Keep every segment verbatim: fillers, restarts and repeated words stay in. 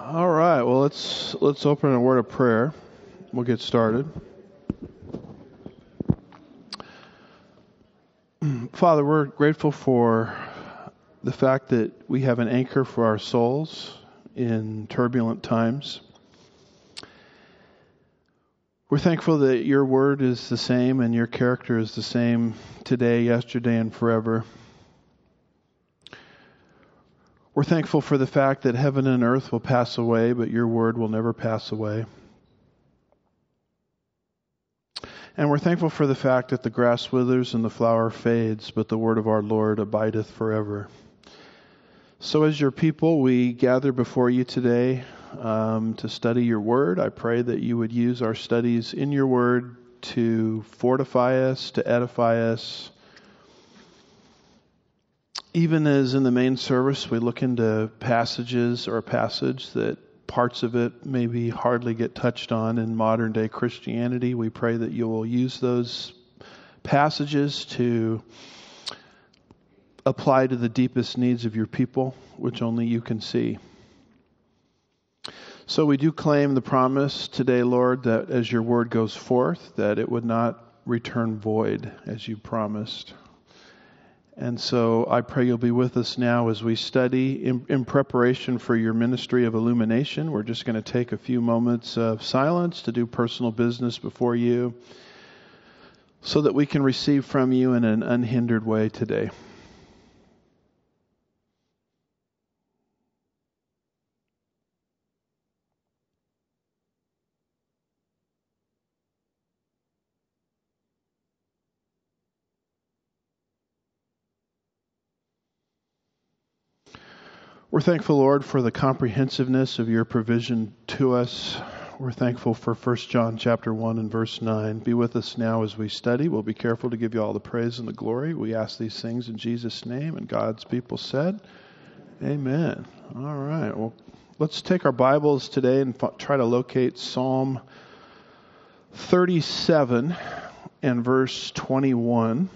All right. Well, let's let's open a word of prayer. We'll get started. Father, we're grateful for the fact that we have an anchor for our souls in turbulent times. We're thankful that your word is the same and your character is the same today, yesterday, and forever. We're thankful for the fact that heaven and earth will pass away, but your word will never pass away. And we're thankful for the fact that the grass withers and the flower fades, but the word of our Lord abideth forever. So as your people, we gather before you today um, to study your word. I pray that you would use our studies in your word to fortify us, to edify us. Even as in the main service, we look into passages or a passage that parts of it maybe hardly get touched on in modern day Christianity, we pray that you will use those passages to apply to the deepest needs of your people, which only you can see. So we do claim the promise today, Lord, that as your word goes forth, that it would not return void as you promised. And so I pray you'll be with us now as we study in, in preparation for your ministry of illumination. We're just going to take a few moments of silence to do personal business before you so that we can receive from you in an unhindered way today. We're thankful, Lord, for the comprehensiveness of your provision to us. We're thankful for First John chapter one and verse nine. Be with us now as we study. We'll be careful to give you all the praise and the glory. We ask these things in Jesus' name, and God's people said, Amen. All right. Well, let's take our Bibles today and f- try to locate Psalm thirty-seven and verse twenty-one.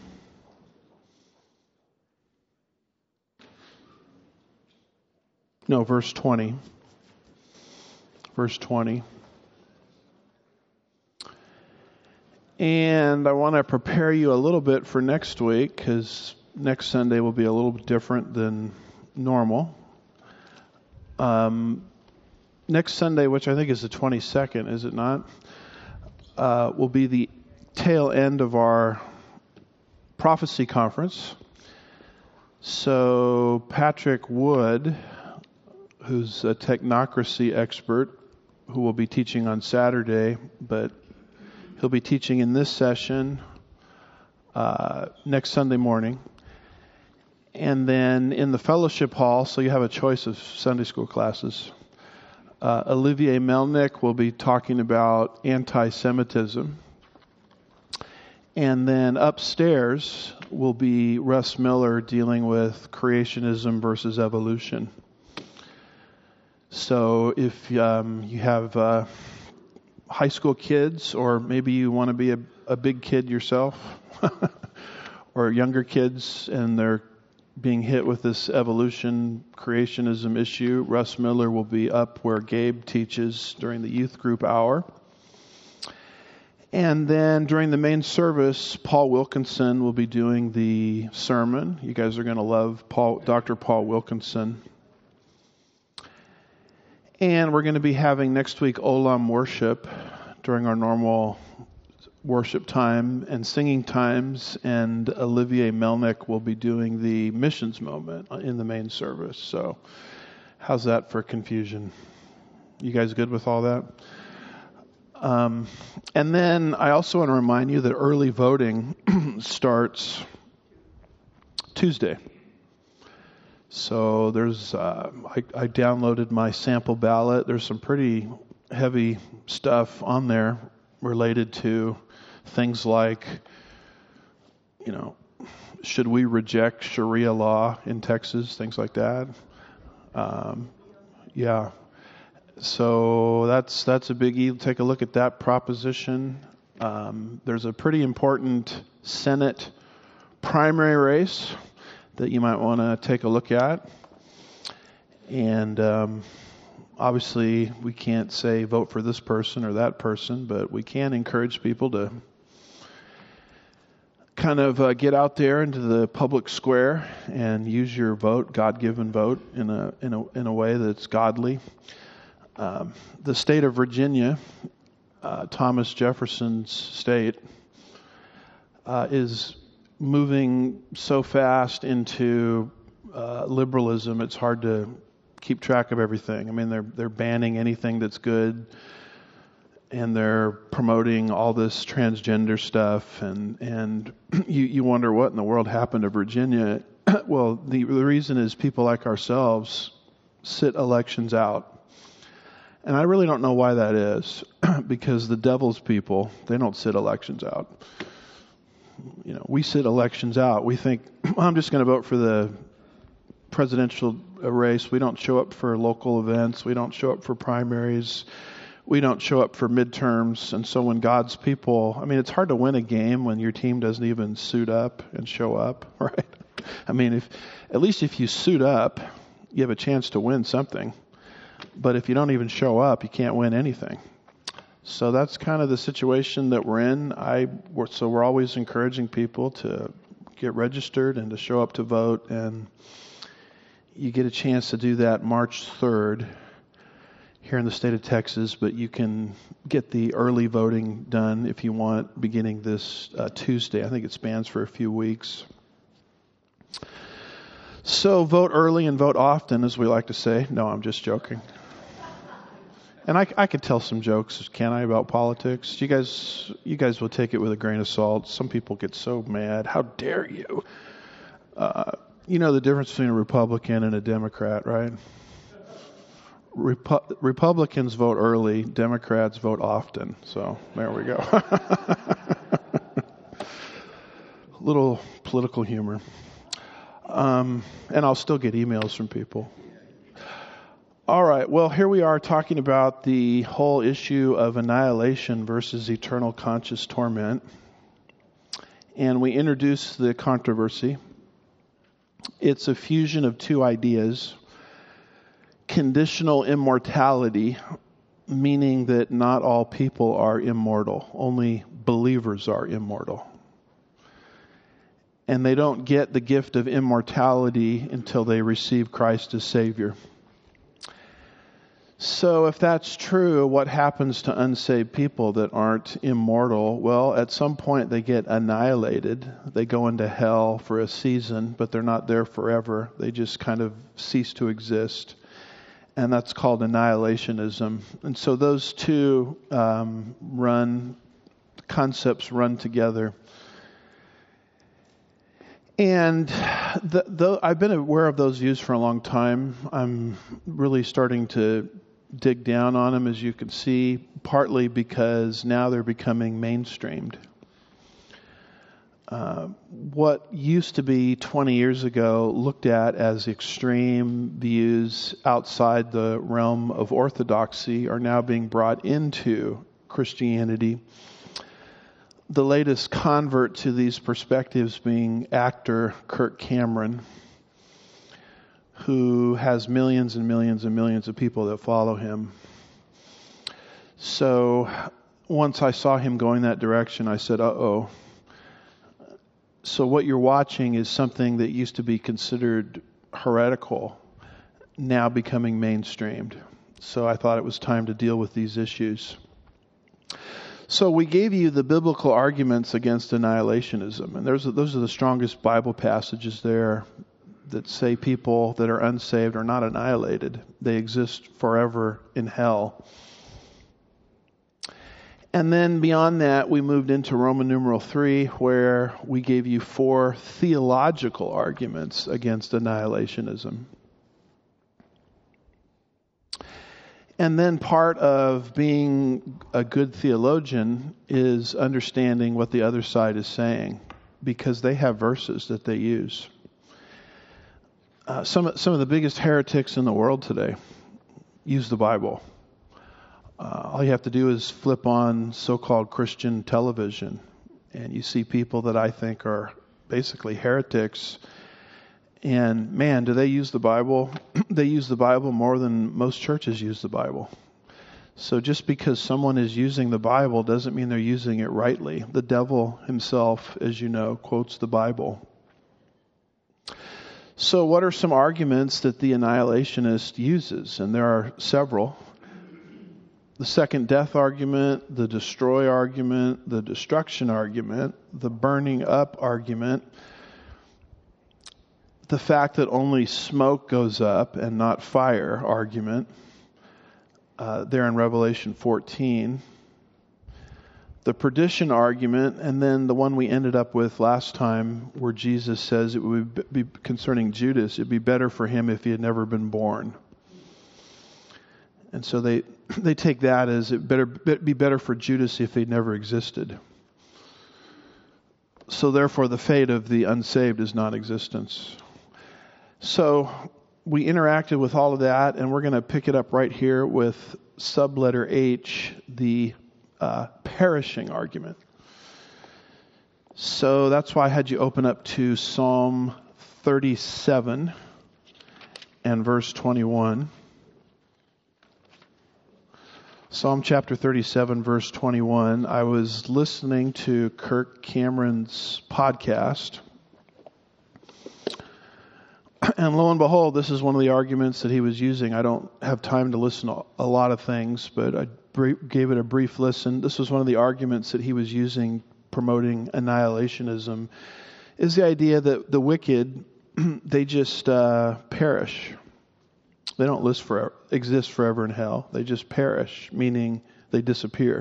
No, verse twenty. Verse twenty. And I want to prepare you a little bit for next week, because next Sunday will be a little bit different than normal. Um, next Sunday, which I think is the twenty-second, is it not? Uh, will be the tail end of our prophecy conference. So Patrick Wood, who's a technocracy expert, who will be teaching on Saturday, but he'll be teaching in this session uh, next Sunday morning. And then in the fellowship hall, so you have a choice of Sunday school classes, uh, Olivier Melnick will be talking about anti-Semitism. And then upstairs will be Russ Miller dealing with creationism versus evolution. So if um, you have uh, high school kids, or maybe you want to be a, a big kid yourself, or younger kids, and they're being hit with this evolution creationism issue, Russ Miller will be up where Gabe teaches during the youth group hour. And then during the main service, Paul Wilkinson will be doing the sermon. You guys are going to love Paul, Doctor Paul Wilkinson. And we're going to be having next week Olam worship during our normal worship time and singing times. And Olivier Melnick will be doing the missions moment in the main service. So how's that for confusion? You guys good with all that? Um, and then I also want to remind you that early voting starts Tuesday. So there's, uh, I, I downloaded my sample ballot. There's some pretty heavy stuff on there related to things like, you know, should we reject Sharia law in Texas, things like that. Um, yeah. So that's that's a biggie. Take a look at that proposition. Um, there's a pretty important Senate primary race that you might want to take a look at. And um, obviously, we can't say vote for this person or that person, but we can encourage people to kind of uh, get out there into the public square and use your vote, God-given vote, in a in a in a way that's godly. Um, the state of Virginia, uh, Thomas Jefferson's state, uh, is moving so fast into uh, liberalism. It's hard to keep track of everything. I mean, they're they're banning anything that's good. And they're promoting all this transgender stuff, and and you, you wonder what in the world happened to Virginia. Well, the the reason is people like ourselves sit elections out, and I really don't know why that is, because the devil's people, they don't sit elections out. You know, we sit elections out. We think, I'm just going to vote for the presidential race. We don't show up for local events. We don't show up for primaries. We don't show up for midterms. And so when God's people, I mean, it's hard to win a game when your team doesn't even suit up and show up, right? I mean, if at least if you suit up, you have a chance to win something. But if you don't even show up, you can't win anything. So that's kind of the situation that we're in. I so we're always encouraging people to get registered and to show up to vote. And you get a chance to do that March third. Here in the state of Texas, but you can get the early voting done if you want, beginning this uh, Tuesday. I think it spans for a few weeks. So vote early and vote often, as we like to say. No, I'm just joking. And I, I could tell some jokes, can I, about politics? You guys, you guys will take it with a grain of salt. Some people get so mad. How dare you? Uh, you know the difference between a Republican and a Democrat, right? Repu- Republicans vote early, Democrats vote often. So there we go. Little political humor. Um, and I'll still get emails from people. All right, well, here we are talking about the whole issue of annihilation versus eternal conscious torment. And we introduce the controversy. It's a fusion of two ideas. Conditional immortality, meaning that not all people are immortal. Only believers are immortal. And they don't get the gift of immortality until they receive Christ as Savior. So if that's true, what happens to unsaved people that aren't immortal? Well, at some point they get annihilated. They go into hell for a season, but they're not there forever. They just kind of cease to exist. And that's called annihilationism. And so those two um, run, concepts run together. And the, the, I've been aware of those views for a long time. I'm really starting to dig down on them, as you can see, partly because now they're becoming mainstreamed. Uh, what used to be twenty years ago looked at as extreme views outside the realm of orthodoxy are now being brought into Christianity. The latest convert to these perspectives being actor Kirk Cameron, who has millions and millions and millions of people that follow him. So once I saw him going that direction, I said, uh-oh. So what you're watching is something that used to be considered heretical, now becoming mainstreamed. So I thought it was time to deal with these issues. So we gave you the biblical arguments against annihilationism, and those are, those are the strongest Bible passages there that say people that are unsaved are not annihilated. They exist forever in hell. And then beyond that, we moved into Roman numeral three, where we gave you four theological arguments against annihilationism. And then part of being a good theologian is understanding what the other side is saying, because they have verses that they use. Uh, some, some of the biggest heretics in the world today use the Bible. Uh, all you have to do is flip on so-called Christian television, and you see people that I think are basically heretics, And man, do they use the Bible? They use the Bible more than most churches use the Bible. So just because someone is using the Bible doesn't mean they're using it rightly. The devil himself, as you know, quotes the Bible. So what are some arguments that the annihilationist uses? And there are several. The second death argument, the destroy argument, the destruction argument, the burning up argument, the fact that only smoke goes up and not fire argument, uh, there in Revelation fourteen, the perdition argument, and then the one we ended up with last time where Jesus says it would be concerning Judas, it'd be better for him if he had never been born. And so they they take that as it better be better for Judas if he'd never existed. So therefore the fate of the unsaved is non-existence. So we interacted with all of that, and we're going to pick it up right here with subletter H, the uh, perishing argument. So that's why I had you open up to Psalm thirty-seven and verse twenty-one. Psalm chapter thirty-seven, verse twenty-one. I was listening to Kirk Cameron's podcast. And lo and behold, this is one of the arguments that he was using. I don't have time to listen to a lot of things, but I gave it a brief listen. This was one of the arguments that he was using promoting annihilationism, is the idea that the wicked, they just uh, perish. They don't list forever, exist forever in hell. They just perish, meaning they disappear.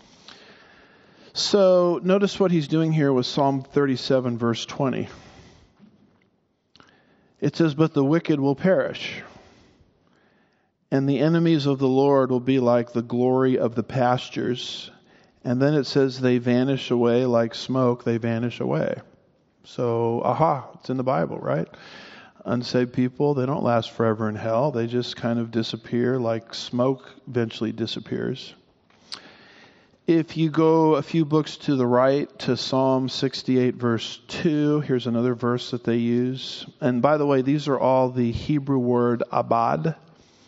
So notice what he's doing here with Psalm thirty-seven, verse twenty. It says, but the wicked will perish, and the enemies of the Lord will be like the glory of the pastures. And then it says they vanish away like smoke, they vanish away. So, aha, it's in the Bible, right? Unsaved people, they don't last forever in hell. They just kind of disappear like smoke eventually disappears. If you go a few books to the right to Psalm sixty-eight, verse two, here's another verse that they use. And by the way, these are all the Hebrew word abad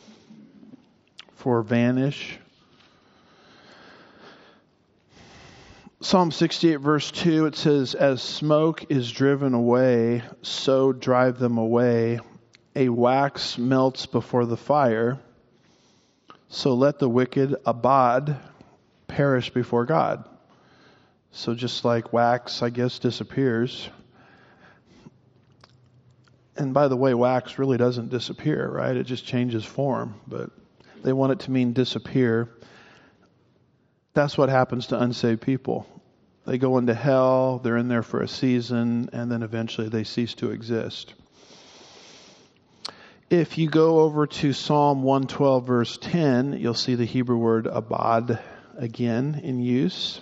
for vanish. Psalm sixty-eight, verse two, it says, as smoke is driven away, so drive them away. A wax melts before the fire, so let the wicked abad perish before God. So just like wax, I guess, disappears. And by the way, wax really doesn't disappear, right? It just changes form, but they want it to mean disappear. That's what happens to unsaved people. They go into hell, they're in there for a season, and then eventually they cease to exist. If you go over to Psalm one twelve, verse ten, you'll see the Hebrew word abad again in use.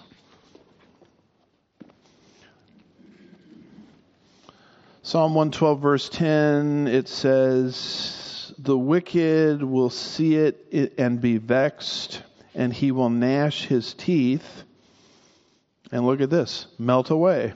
Psalm one twelve, verse ten, it says, the wicked will see it and be vexed, and he will gnash his teeth. And look at this, melt away.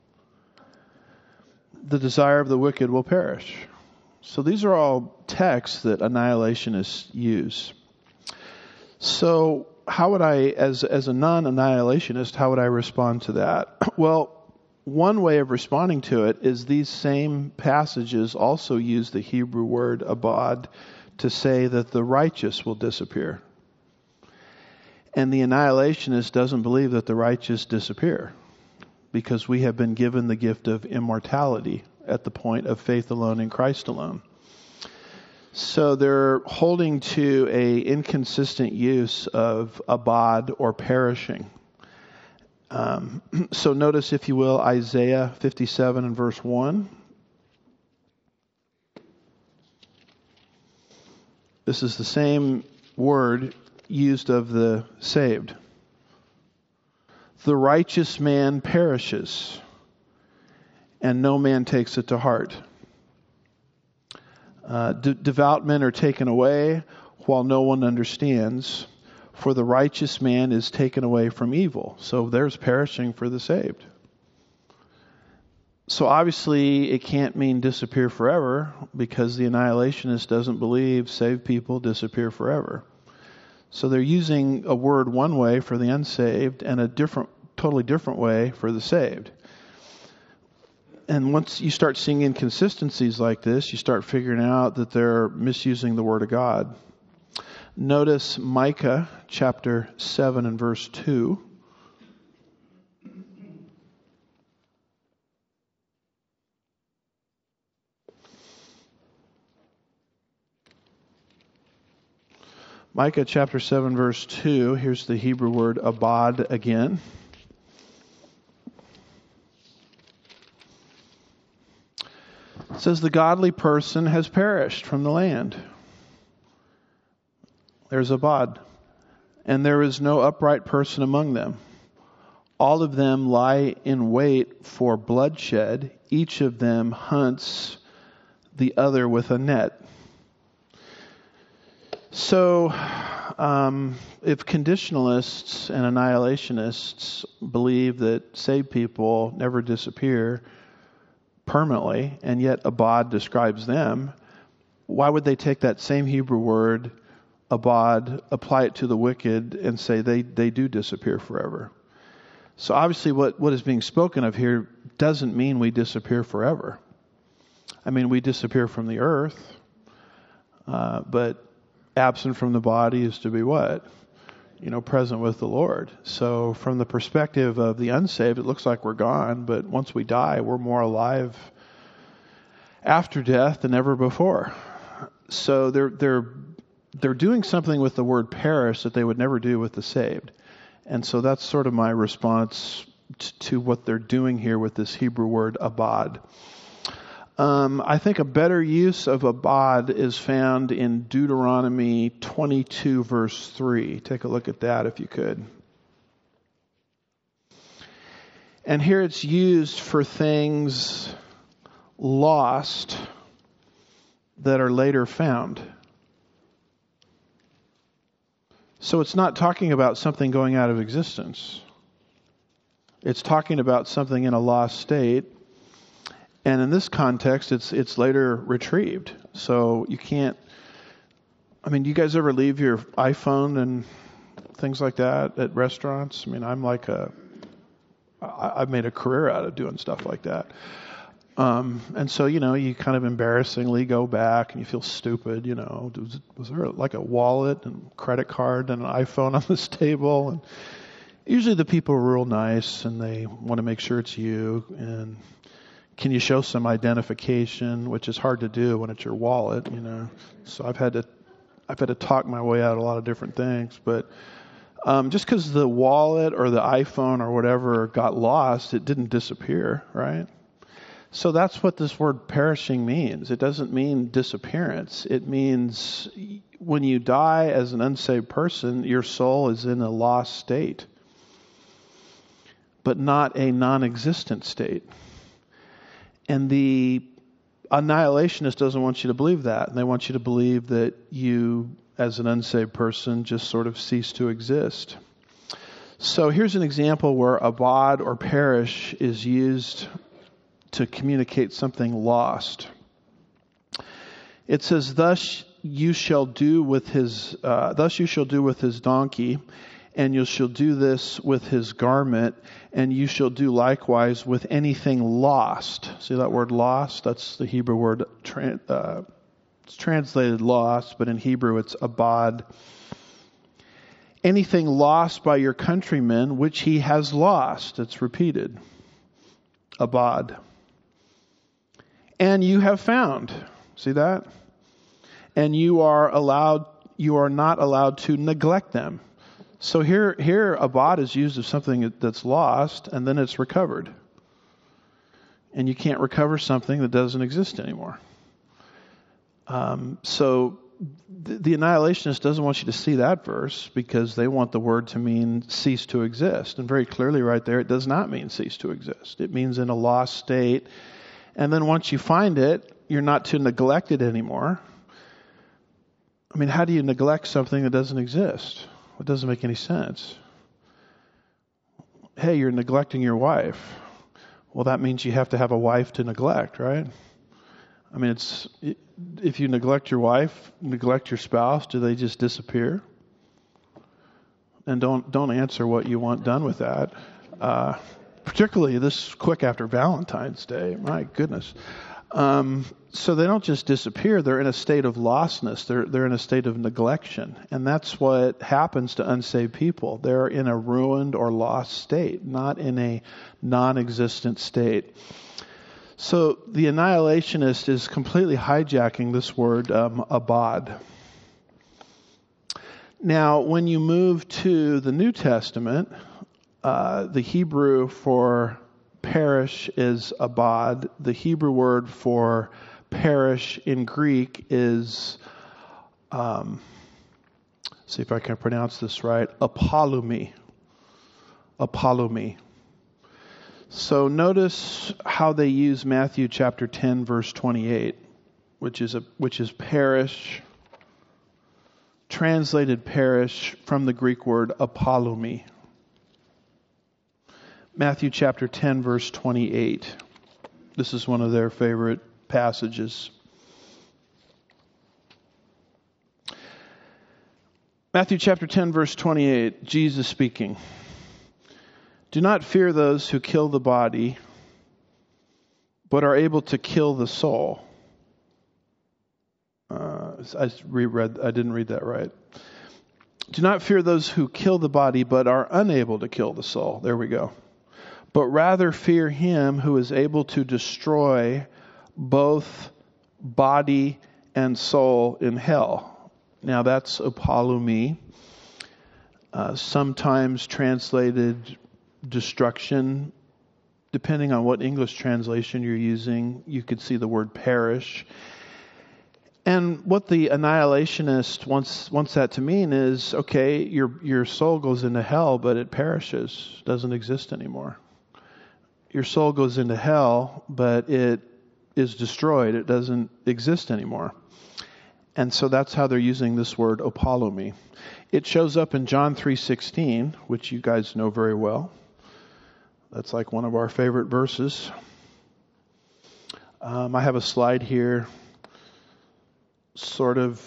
The desire of the wicked will perish. So these are all texts that annihilationists use. So how would I, as as a non-annihilationist, how would I respond to that? Well, one way of responding to it is these same passages also use the Hebrew word abad to say that the righteous will disappear. And the annihilationist doesn't believe that the righteous disappear, because we have been given the gift of immortality at the point of faith alone in Christ alone. So they're holding to a inconsistent use of abad or perishing. Um, so notice, if you will, Isaiah fifty-seven and verse one. This is the same word used of the saved. The righteous man perishes, and no man takes it to heart. Uh, de- devout men are taken away, while no one understands. For the righteous man is taken away from evil. So there's perishing for the saved. So obviously it can't mean disappear forever, because the annihilationist doesn't believe saved people disappear forever. So they're using a word one way for the unsaved and a different, totally different way for the saved. And once you start seeing inconsistencies like this, you start figuring out that they're misusing the Word of God. Notice Micah chapter seven and verse two. Micah chapter seven verse two, here's the Hebrew word abad again. It says, the godly person has perished from the land. There's abad. And there is no upright person among them. All of them lie in wait for bloodshed. Each of them hunts the other with a net. So, um, if conditionalists and annihilationists believe that saved people never disappear permanently, and yet abad describes them, why would they take that same Hebrew word, abad, apply it to the wicked, and say they, they do disappear forever? So obviously what, what is being spoken of here doesn't mean we disappear forever. I mean, we disappear from the earth, uh, but absent from the body is to be what? You know, present with the Lord. So from the perspective of the unsaved, it looks like we're gone, but once we die, we're more alive after death than ever before. So they're they're they're doing something with the word perish that they would never do with the saved. And so that's sort of my response t- to what they're doing here with this Hebrew word abad. Um, I think a better use of abad is found in Deuteronomy twenty-two, verse three. Take a look at that if you could. And here it's used for things lost that are later found. So it's not talking about something going out of existence. It's talking about something in a lost state. And in this context, it's it's later retrieved. So you can't, I mean, do you guys ever leave your iPhone and things like that at restaurants? I mean, I'm like a, I, I've made a career out of doing stuff like that. Um, and so, you know, you kind of embarrassingly go back and you feel stupid, you know. Was, was there like a wallet and credit card and an iPhone on this table? And usually the people are real nice and they want to make sure it's you. And can you show some identification, which is hard to do when it's your wallet, you know. So I've had to I've had to talk my way out of a lot of different things. But um, just because the wallet or the iPhone or whatever got lost, it didn't disappear, right? So that's what this word perishing means. It doesn't mean disappearance. It means when you die as an unsaved person, your soul is in a lost state, but not a non-existent state. And the annihilationist doesn't want you to believe that. And they want you to believe that you, as an unsaved person, just sort of cease to exist. So here's an example where abad or perish is used to communicate something lost. It says, "Thus you shall do with his, uh, thus you shall do with his donkey, and you shall do this with his garment, and you shall do likewise with anything lost." See that word lost? That's the Hebrew word, tra- uh, it's translated lost, but in Hebrew it's abad. Anything lost by your countrymen, which he has lost. It's repeated. Abad. And you have found. See that? And you are allowed, you are not allowed to neglect them. So here, here, abad is used of something that's lost, and then it's recovered. And you can't recover something that doesn't exist anymore. Um, so the, the annihilationist doesn't want you to see that verse because they want the word to mean cease to exist. And very clearly right there, it does not mean cease to exist. It means in a lost state. And then once you find it, you're not to neglect it anymore. I mean, how do you neglect something that doesn't exist? It doesn't make any sense. Hey, you're neglecting your wife. Well, that means you have to have a wife to neglect, right? I mean, it's if you neglect your wife, neglect your spouse, do they just disappear? And don't don't answer what you want done with that. Uh, particularly this quick after Valentine's Day. My goodness. Um, so they don't just disappear. They're in a state of lostness. They're they're in a state of neglection. And that's what happens to unsaved people. They're in a ruined or lost state, not in a non-existent state. So the annihilationist is completely hijacking this word, um, abad. Now, when you move to the New Testament, uh, the Hebrew for perish is abad. The Hebrew word for perish in Greek is, um, see if I can pronounce this right, apolumi. Apolumi. So notice how they use Matthew chapter ten, verse twenty-eight, which is a which is perish, translated perish from the Greek word apolumi. Matthew chapter ten, verse twenty-eight. This is one of their favorite passages. Matthew chapter ten, verse twenty-eight, Jesus speaking. Do not fear those who kill the body, but are able to kill the soul. Uh, I reread. I didn't read that right. Do not fear those who kill the body, but are unable to kill the soul. There we go. But rather fear him who is able to destroy both body and soul in hell. Now that's apolumi, uh, sometimes translated destruction. Depending on what English translation you're using, you could see the word perish. And what the annihilationist wants wants that to mean is, okay, your your soul goes into hell, but it perishes, doesn't exist anymore. Your soul goes into hell, but it is destroyed. It doesn't exist anymore. And so that's how they're using this word apolumi. It shows up in John three sixteen, which you guys know very well. That's like one of our favorite verses. Um, I have a slide here sort of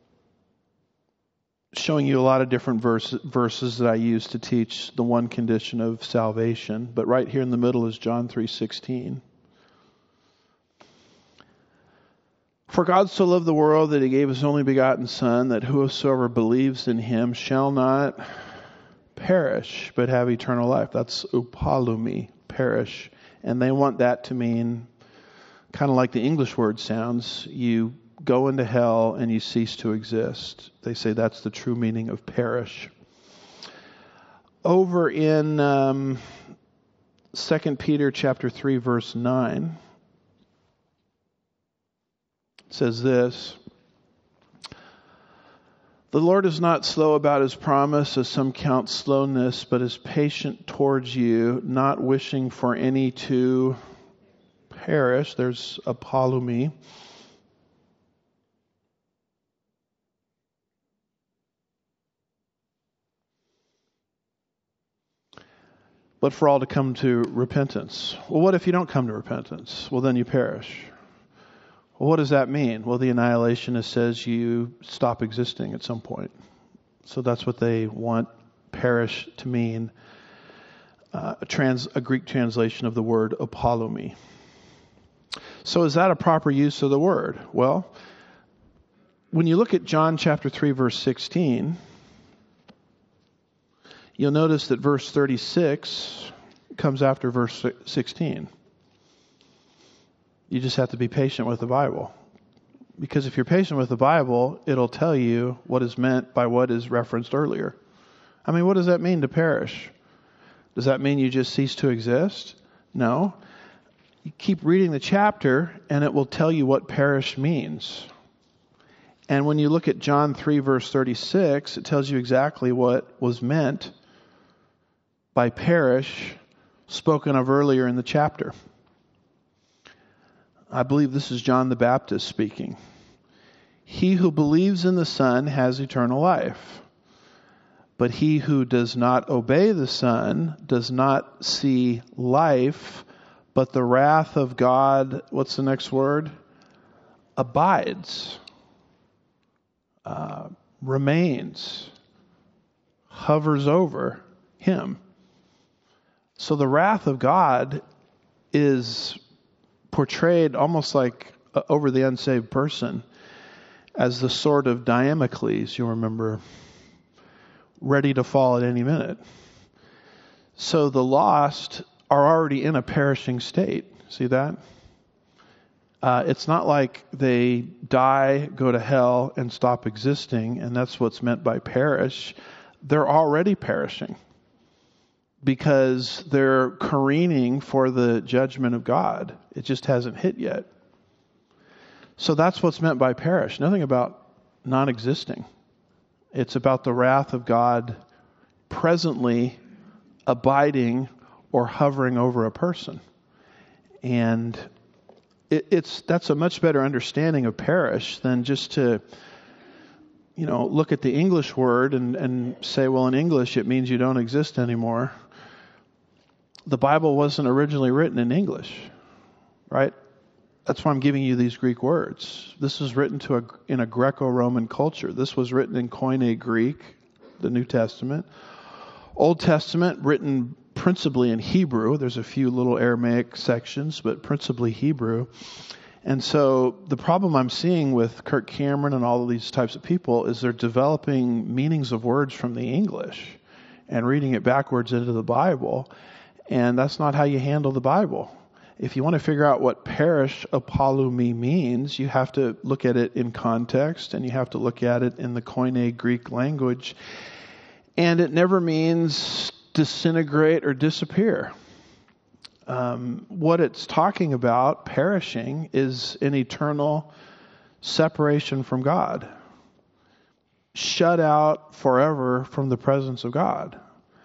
showing you a lot of different verse, verses that I use to teach the one condition of salvation. But right here in the middle is John three sixteen. For God so loved the world that he gave his only begotten Son, that whosoever believes in him shall not perish, but have eternal life. That's upalumi, perish. And they want that to mean, kind of like the English word sounds, you go into hell and you cease to exist. They say that's the true meaning of perish. Over in um, Second Peter chapter three, verse nine, it says this: the Lord is not slow about his promise, as some count slowness, but is patient towards you, not wishing for any to perish. There's apolumi. But for all to come to repentance. Well, what if you don't come to repentance? Well, then you perish. Well, what does that mean? Well, the annihilationist says you stop existing at some point. So that's what they want perish to mean. Uh, a, trans, a Greek translation of the word apolumi. So is that a proper use of the word? Well, when you look at John chapter three, verse sixteen, you'll notice that verse thirty-six comes after verse sixteen. You just have to be patient with the Bible. Because if you're patient with the Bible, it'll tell you what is meant by what is referenced earlier. I mean, what does that mean to perish? Does that mean you just cease to exist? No. You keep reading the chapter and it will tell you what perish means. And when you look at John three, verse thirty-six, it tells you exactly what was meant by perish, spoken of earlier in the chapter. I believe this is John the Baptist speaking. He who believes in the Son has eternal life. But he who does not obey the Son does not see life, But the wrath of God, what's the next word? Abides, uh, remains, hovers over him. So the wrath of God is portrayed almost like uh, over the unsaved person as the sword of Damocles, you'll remember, ready to fall at any minute. So the lost are already in a perishing state. See that? Uh, it's not like they die, go to hell, and stop existing, and that's what's meant by perish. They're already perishing because they're careening for the judgment of God. It just hasn't hit yet. So that's what's meant by perish. Nothing about non-existing. It's about the wrath of God presently abiding or hovering over a person. And it, it's that's a much better understanding of perish than just to, you know, look at the English word and, and say, well, in English it means you don't exist anymore. The Bible wasn't originally written in English, right? That's why I'm giving you these Greek words. This was written to a, in a Greco-Roman culture. This was written in Koine Greek, the New Testament. Old Testament, written principally in Hebrew. There's a few little Aramaic sections, but principally Hebrew. And so the problem I'm seeing with Kirk Cameron and all of these types of people is they're developing meanings of words from the English and reading it backwards into the Bible. And that's not how you handle the Bible. If you want to figure out what perish apolumi means, you have to look at it in context, and you have to look at it in the Koine Greek language. And it never means disintegrate or disappear. Um, what it's talking about, perishing, is an eternal separation from God. Shut out forever from the presence of God.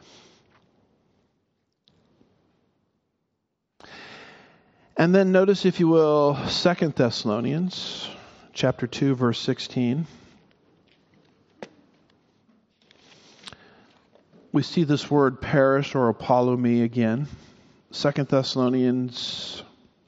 And then notice, if you will, Second Thessalonians chapter two, verse sixteen. We see this word perish or apolumi again. Second Thessalonians,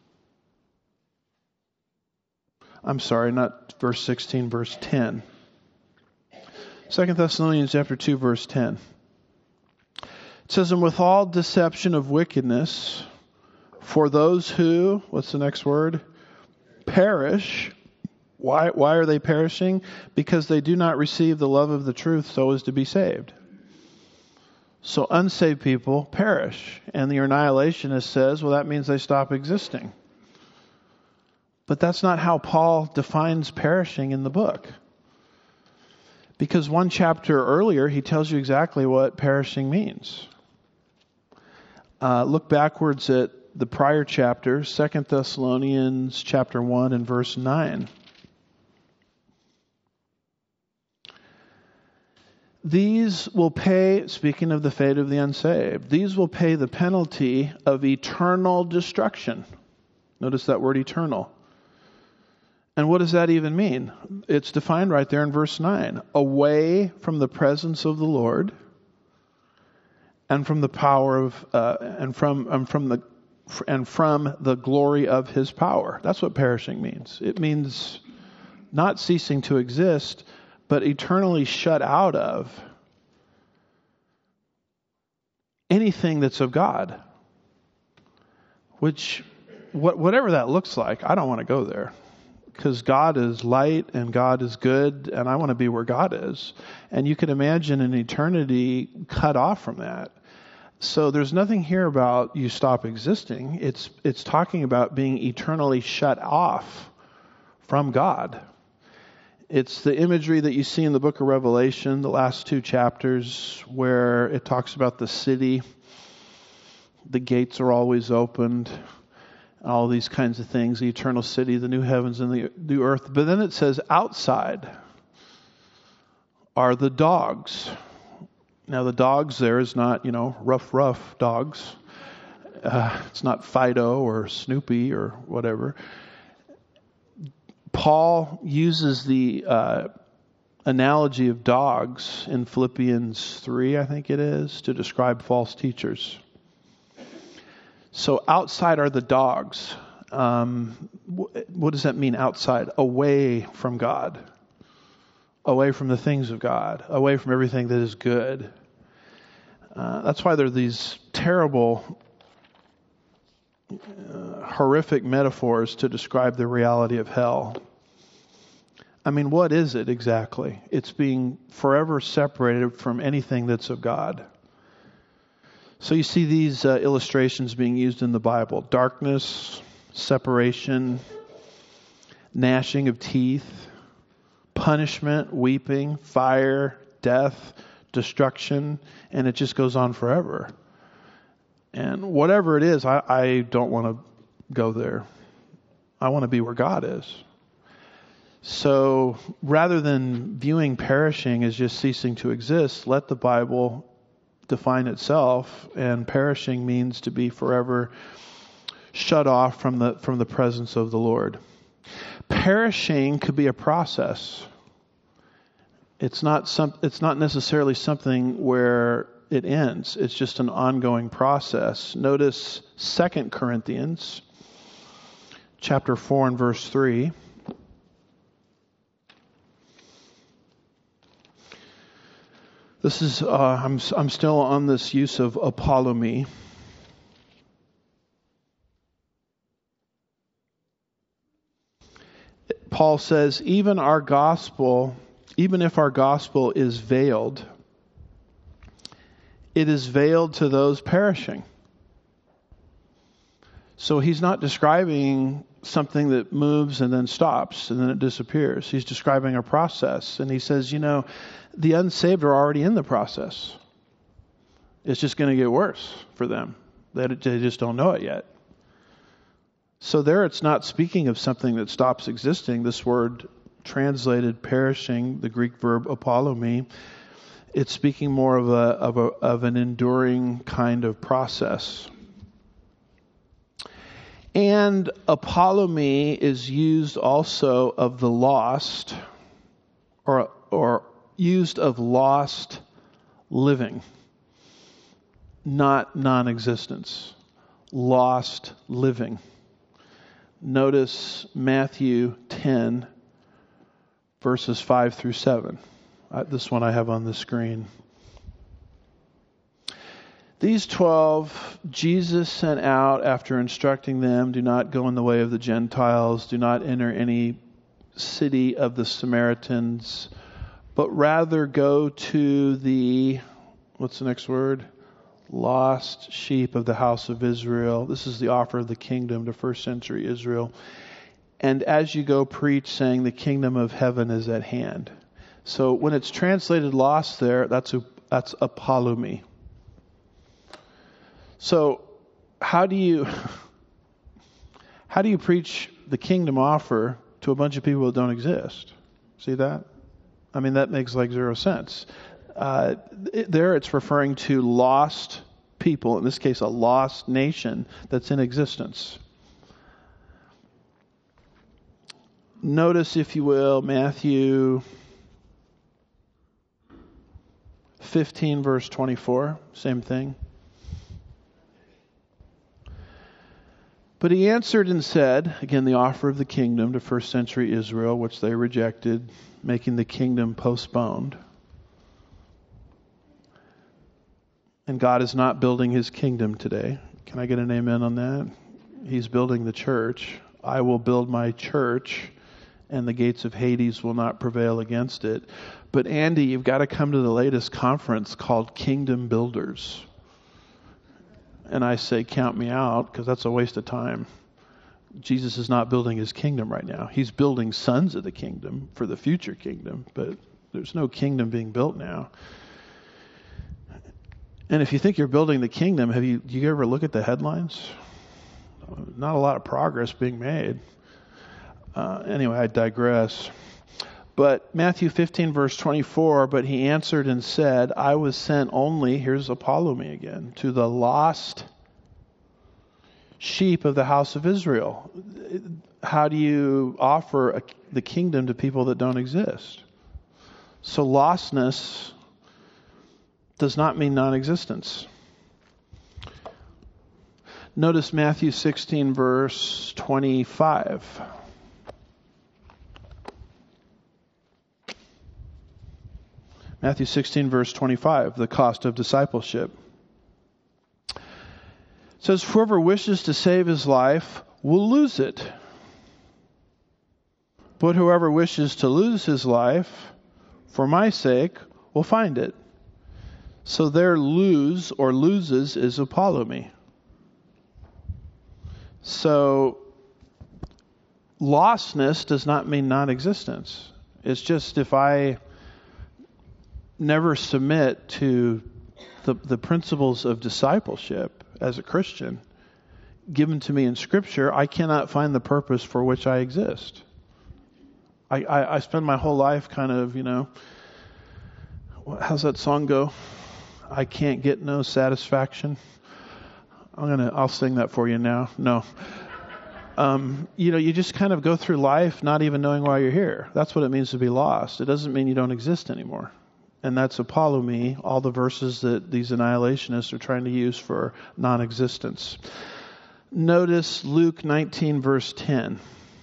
I'm sorry, not verse sixteen, verse ten. Second Thessalonians chapter two, verse ten. It says, and with all deception of wickedness, for those who, what's the next word? Perish. Why, why are they perishing? Because they do not receive the love of the truth so as to be saved. So unsaved people perish. And the annihilationist says, well, that means they stop existing. But that's not how Paul defines perishing in the book. Because one chapter earlier, he tells you exactly what perishing means. Uh, look backwards at the prior chapter, Second Thessalonians chapter one and verse nine. These will pay, speaking of the fate of the unsaved, these will pay the penalty of eternal destruction. Notice that word eternal. And what does that even mean? It's defined right there in verse nine. Away from the presence of the Lord and from the power of, uh, and from, and from the and from the glory of his power. That's what perishing means. It means not ceasing to exist, but eternally shut out of anything that's of God. Which, what, whatever that looks like, I don't want to go there. Because God is light and God is good, and I want to be where God is. And you can imagine an eternity cut off from that. So there's nothing here about you stop existing. It's it's talking about being eternally shut off from God. It's the imagery that you see in the book of Revelation, the last two chapters, where it talks about the city. The gates are always opened. All these kinds of things. The eternal city, the new heavens and the new earth. But then it says outside are the dogs. Now, the dogs there is not, you know, rough, rough dogs. Uh, it's not Fido or Snoopy or whatever. Paul uses the uh, analogy of dogs in Philippians three, I think it is, to describe false teachers. So outside are the dogs. Um, what does that mean, outside? Away from God. Away from the things of God. Away from everything that is good. Uh, that's why there are these terrible, uh, horrific metaphors to describe the reality of hell. I mean, what is it exactly? It's being forever separated from anything that's of God. So you see these uh, illustrations being used in the Bible. Darkness, separation, gnashing of teeth, punishment, weeping, fire, death, destruction, and it just goes on forever. And whatever it is, I, I don't want to go there. I want to be where God is. So rather than viewing perishing as just ceasing to exist, let the Bible define itself, and perishing means to be forever shut off from the from the presence of the Lord. Perishing could be a process. It's not some it's not necessarily something where it ends. It's just an ongoing process. Notice Second Corinthians chapter four and verse three. This is, uh, I'm, I'm still on this use of apollume. Paul says, even our gospel, even if our gospel is veiled, it is veiled to those perishing. So he's not describing something that moves and then stops and then it disappears. He's describing a process. And he says, you know, the unsaved are already in the process. It's just going to get worse for them. They, they just don't know it yet. So there it's not speaking of something that stops existing. This word translated perishing, the Greek verb apollume, it's speaking more of a of a of an enduring kind of process. And apollume is used also of the lost, or or used of lost living, not non-existence. Lost living. Notice Matthew ten, verses five through seven. Uh, this one I have on the screen. These twelve Jesus sent out after instructing them, do not go in the way of the Gentiles, do not enter any city of the Samaritans, but rather go to the, what's the next word? Lost sheep of the house of Israel. This is the offer of the kingdom to first century Israel. And as you go, preach, saying the kingdom of heaven is at hand. So when it's translated lost there, that's a, that's apollume. So how do you how do you preach the kingdom offer to a bunch of people that don't exist? See that? I mean, that makes like zero sense. Uh, it, there it's referring to lost people, in this case a lost nation that's in existence. Notice, if you will, Matthew fifteen, verse twenty-four, same thing. But he answered and said, again, the offer of the kingdom to first century Israel, which they rejected, making the kingdom postponed. And God is not building his kingdom today. Can I get an amen on that? He's building the church. I will build my church, and the gates of Hades will not prevail against it. But Andy, you've got to come to the latest conference called Kingdom Builders. And I say, count me out, because that's a waste of time. Jesus is not building his kingdom right now. He's building sons of the kingdom for the future kingdom, but there's no kingdom being built now. And if you think you're building the kingdom, have you do you ever look at the headlines? Not a lot of progress being made. Uh, anyway, I digress. But Matthew fifteen, verse twenty-four, but he answered and said, I was sent only, here's apollume again, to the lost sheep of the house of Israel. How do you offer a, the kingdom to people that don't exist? So lostness does not mean non-existence. Notice Matthew sixteen, verse twenty-five. Matthew sixteen, verse twenty-five, the cost of discipleship. It says, whoever wishes to save his life will lose it. But whoever wishes to lose his life for my sake will find it. So their lose or loses is apollumy. So lostness does not mean non-existence. It's just if I never submit to the, the principles of discipleship as a Christian given to me in Scripture, I cannot find the purpose for which I exist. I, I, I spend my whole life kind of, you know, how's that song go? I can't get no satisfaction. I'm gonna, I'll sing that for you now. No. Um, you know, you just kind of go through life not even knowing why you're here. That's what it means to be lost. It doesn't mean you don't exist anymore. And that's apollumy, all the verses that these annihilationists are trying to use for non-existence. Notice Luke nineteen, verse ten.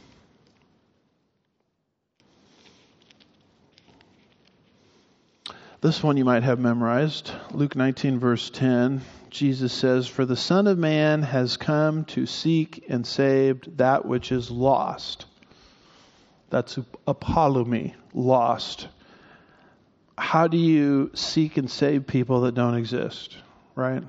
This one you might have memorized. Luke nineteen, verse ten. Jesus says, for the Son of Man has come to seek and save that which is lost. That's apollumy, lost. How do you seek and save people that don't exist, right?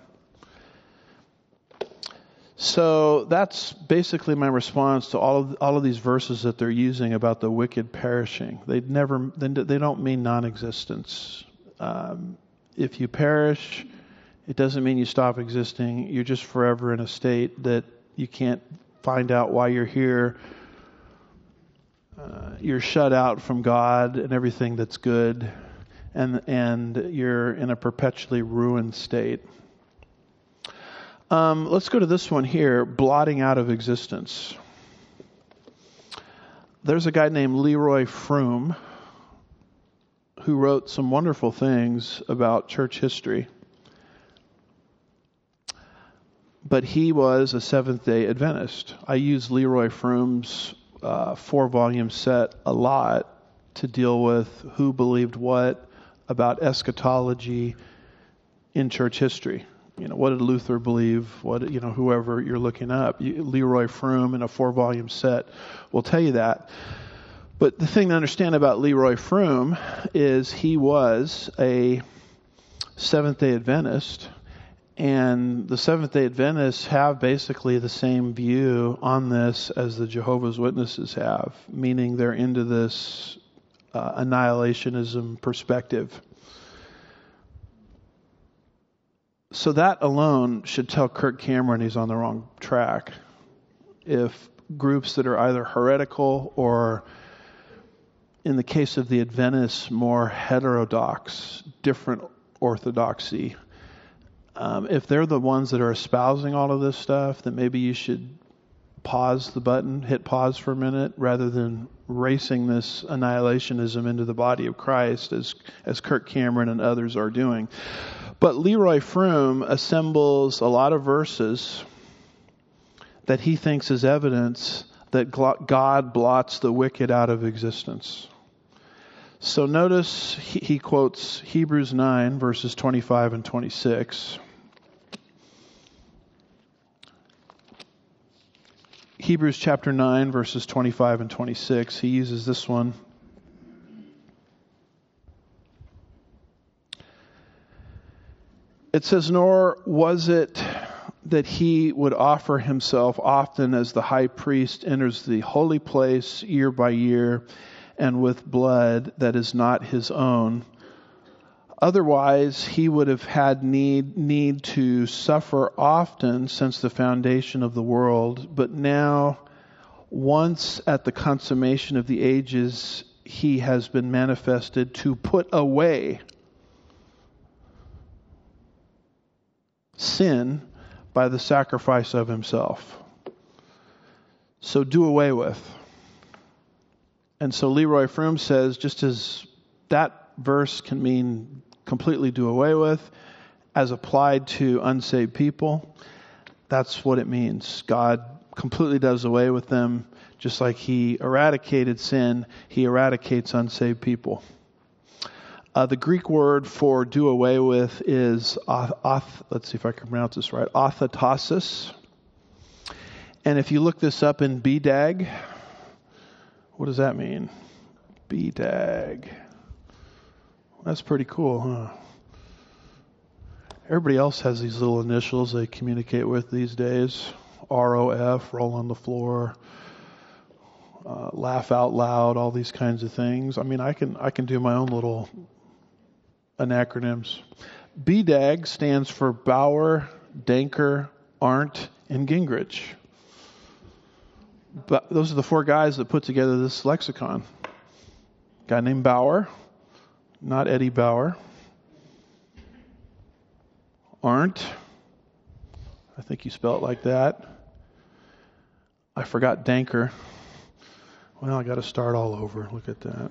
So that's basically my response to all of all of these verses that they're using about the wicked perishing. They never they don't mean non-existence. Um, if you perish, it doesn't mean you stop existing. You're just forever in a state that you can't find out why you're here. Uh, you're shut out from God and everything that's good. And and you're in a perpetually ruined state. Um, let's go to this one here, blotting out of existence. There's a guy named Leroy Froom who wrote some wonderful things about church history. But he was a Seventh-day Adventist. I use Leroy Froom's uh, four-volume set a lot to deal with who believed what about eschatology in church history. You know, what did Luther believe? What, you know, whoever you're looking up. You, Leroy Froom in a four-volume set will tell you that. But the thing to understand about Leroy Froom is he was a Seventh-day Adventist, and the Seventh-day Adventists have basically the same view on this as the Jehovah's Witnesses have, meaning they're into this Uh, annihilationism perspective. So that alone should tell Kirk Cameron he's on the wrong track. If groups that are either heretical or, in the case of the Adventists, more heterodox, different orthodoxy, um, if they're the ones that are espousing all of this stuff, then maybe you should pause the button, hit pause for a minute, rather than racing this annihilationism into the body of Christ as as Kirk Cameron and others are doing. But Leroy Froom assembles a lot of verses that he thinks is evidence that God blots the wicked out of existence. So notice he, he quotes Hebrews nine, verses twenty-five and twenty-six. Hebrews chapter nine, verses twenty-five and twenty-six. He uses this one. It says, nor was it that he would offer himself often as the high priest enters the holy place year by year and with blood that is not his own. Otherwise, he would have had need need to suffer often since the foundation of the world. But now, once at the consummation of the ages, he has been manifested to put away sin by the sacrifice of himself. So do away with. And so Leroy Froom says, just as that verse can mean completely do away with, as applied to unsaved people, That's what it means. God completely does away with them. Just like he eradicated sin, he eradicates unsaved people. Uh, the Greek word for do away with is, oth, oth, let's see if I can pronounce this right, athatasis. And if you look this up in B D A G, what does that mean? B D A G. That's pretty cool, huh? Everybody else has these little initials they communicate with these days. R O F, roll on the floor, uh, laugh out loud, all these kinds of things. I mean, I can I can do my own little acronyms. B D A G stands for Bauer, Danker, Arndt, and Gingrich. But those are the four guys that put together this lexicon. A guy named Bauer, not Eddie Bauer. Arndt, I think you spell it like that. I forgot Danker. Well, I got to start all over. Look at that.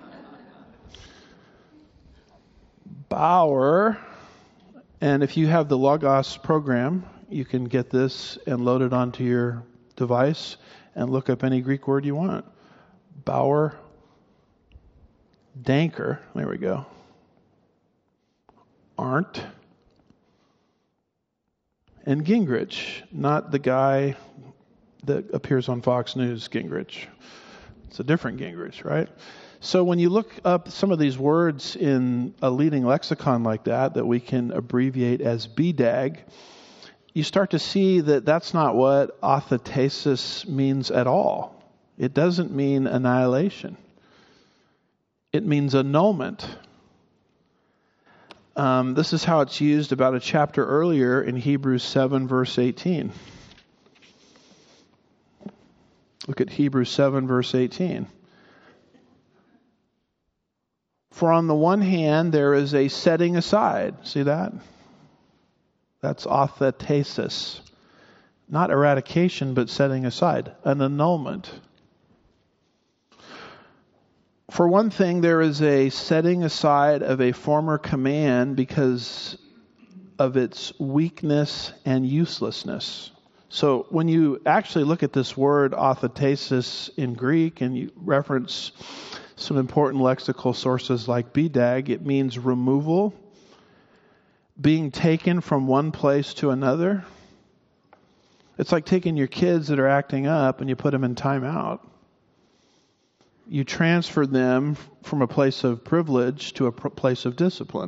Bauer, and if you have the Logos program, you can get this and load it onto your device and look up any Greek word you want. Bauer, Danker, there we go. Arndt, and Gingrich, not the guy that appears on Fox News, Gingrich. It's a different Gingrich, right? So when you look up some of these words in a leading lexicon like that, that we can abbreviate as B D A G, you start to see that that's not what athatasis means at all. It doesn't mean annihilation. It means annulment. Um, this is how it's used about a chapter earlier in Hebrews seven, verse eighteen. Look at Hebrews seven, verse eighteen. For on the one hand, there is a setting aside. See that? That's athatasis. Not eradication, but setting aside. An annulment. For one thing, there is a setting aside of a former command because of its weakness and uselessness. So when you actually look at this word athatasis in Greek and you reference some important lexical sources like B D A G, it means removal, being taken from one place to another. It's like taking your kids that are acting up and you put them in timeout. You transfer them from a place of privilege to a pr- place of discipline.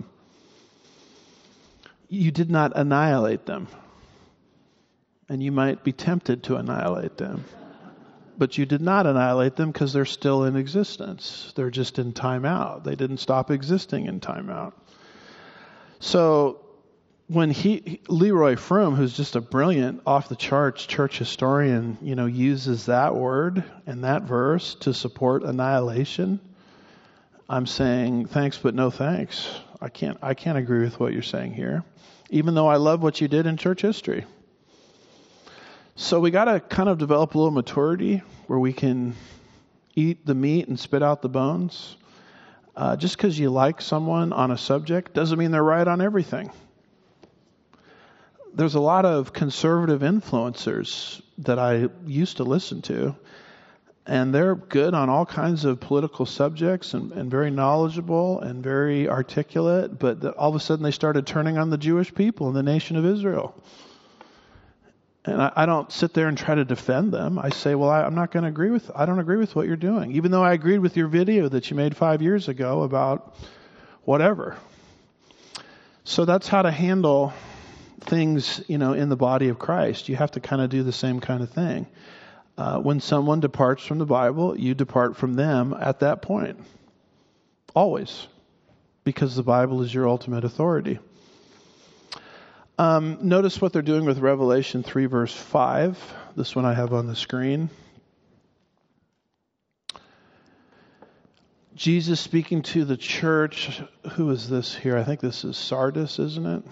You did not annihilate them. And you might be tempted to annihilate them. But you did not annihilate them because they're still in existence. They're just in timeout. They didn't stop existing in timeout. So when he Leroy Froome, who's just a brilliant, off-the-charts church historian, you know, uses that word and that verse to support annihilation, I'm saying thanks, but no thanks. I can't. I can't agree with what you're saying here, even though I love what you did in church history. So we got to kind of develop a little maturity where we can eat the meat and spit out the bones. Uh, just because you like someone on a subject doesn't mean they're right on everything. There's a lot of conservative influencers that I used to listen to, and they're good on all kinds of political subjects and, and very knowledgeable and very articulate, but the, all of a sudden they started turning on the Jewish people and the nation of Israel. And I, I don't sit there and try to defend them. I say, well, I, I'm not going to agree with, I don't agree with what you're doing, even though I agreed with your video that you made five years ago about whatever. So that's how to handle things, you know, in the body of Christ. You have to kind of do the same kind of thing. Uh, when someone departs from the Bible, you depart from them at that point. Always. Because the Bible is your ultimate authority. Um, notice what they're doing with Revelation three, verse five. This one I have on the screen. Jesus speaking to the church. Who is this here? I think this is Sardis, isn't it? I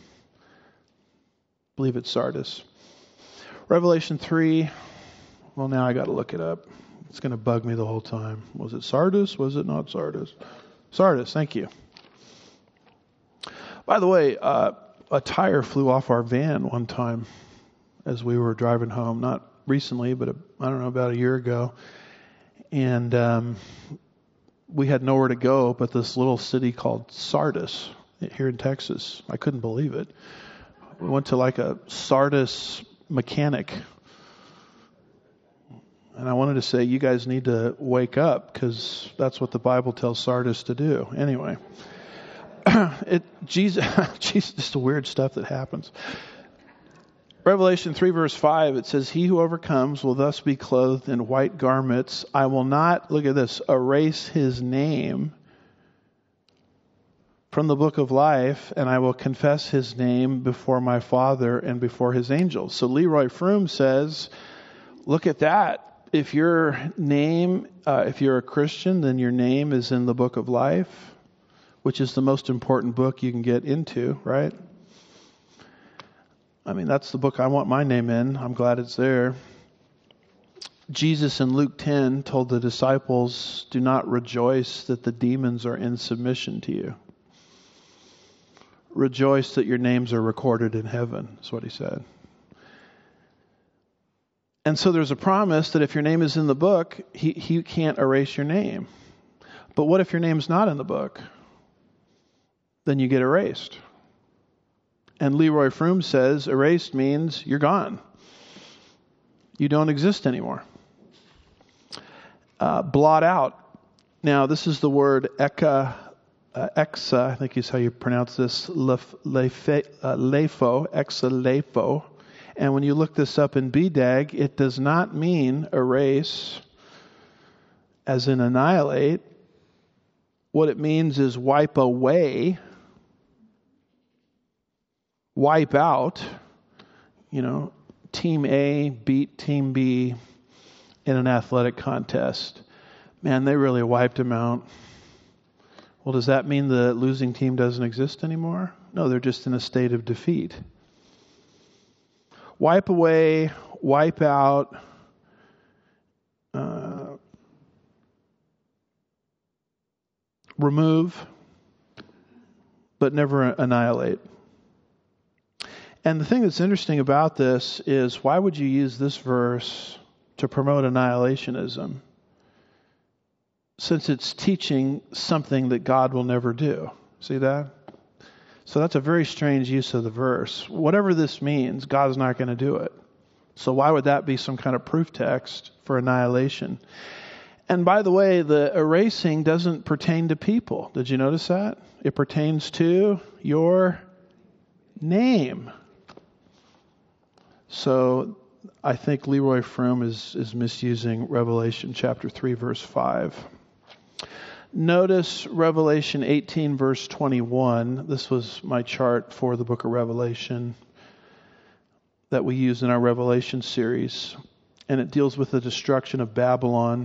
believe it's Sardis. Revelation three. Well, now I got to look it up. It's going to bug me the whole time. Was it Sardis? Was it not Sardis? Sardis, thank you. By the way, uh, a tire flew off our van one time. as we were driving home, not recently, but a, I don't know, about a year ago. And um, we had nowhere to go but this little city called Sardis here in Texas. I couldn't believe it. We went to like a Sardis mechanic. And I wanted to say, you guys need to wake up, because that's what the Bible tells Sardis to do. Anyway, it Jesus, Jesus, just the weird stuff that happens. Revelation three verse five, it says, he who overcomes will thus be clothed in white garments. I will not, look at this, erase his name from the book of life, and I will confess his name before my Father and before his angels. So Leroy Froome says, look at that. If your name, uh, if you're a Christian, then your name is in the book of life, which is the most important book you can get into, right? I mean, that's the book I want my name in. I'm glad it's there. Jesus in Luke ten told the disciples, do not rejoice that the demons are in submission to you. Rejoice that your names are recorded in heaven, is what he said. And so there's a promise that if your name is in the book, he, he can't erase your name. But what if your name's not in the book? Then you get erased. And Leroy Froome says erased means you're gone. You don't exist anymore. Uh, blot out. Now, this is the word eka, uh, exa, I think is how you pronounce this, lef, lefe, uh, lefo, exa lefo. And when you look this up in B D A G, it does not mean erase as in annihilate. What it means is wipe away, wipe out. You know, team A beat team B in an athletic contest. Man, they really wiped them out. Well, does that mean the losing team doesn't exist anymore? No, they're just in a state of defeat. Wipe away, wipe out, uh, remove, but never annihilate. And the thing that's interesting about this is, why would you use this verse to promote annihilationism, since it's teaching something that God will never do? See that? So that's a very strange use of the verse. Whatever this means, God's not going to do it. So why would that be some kind of proof text for annihilation? And by the way, the erasing doesn't pertain to people. Did you notice that? It pertains to your name. So I think Leroy Froome is, is misusing Revelation chapter three, verse five. Notice Revelation eighteen, verse twenty-one. This was my chart for the book of Revelation that we use in our Revelation series. And it deals with the destruction of Babylon.